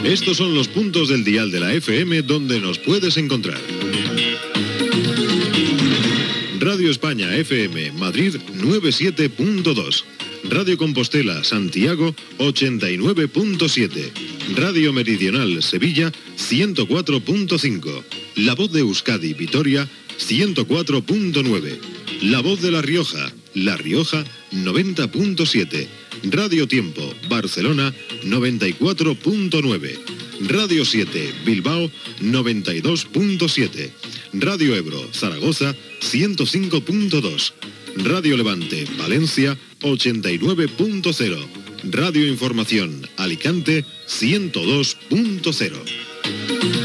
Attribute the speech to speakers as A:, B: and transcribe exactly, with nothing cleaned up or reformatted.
A: Estos son los puntos del dial de la F M donde nos puedes encontrar. Radio España F M Madrid noventa y siete punto dos. Radio Compostela Santiago ochenta y nueve punto siete. Radio Meridional Sevilla ciento cuatro punto cinco. La Voz de Euskadi Vitoria ciento cuatro punto nueve. La Voz de La Rioja, La Rioja noventa punto siete. Radio Tiempo Barcelona noventa y cuatro punto nueve. Radio siete Bilbao noventa y dos punto siete. Radio Ebro Zaragoza ciento cinco punto dos. Radio Levante Valencia ochenta y nueve punto cero. Radio Información Alicante ciento dos punto cero.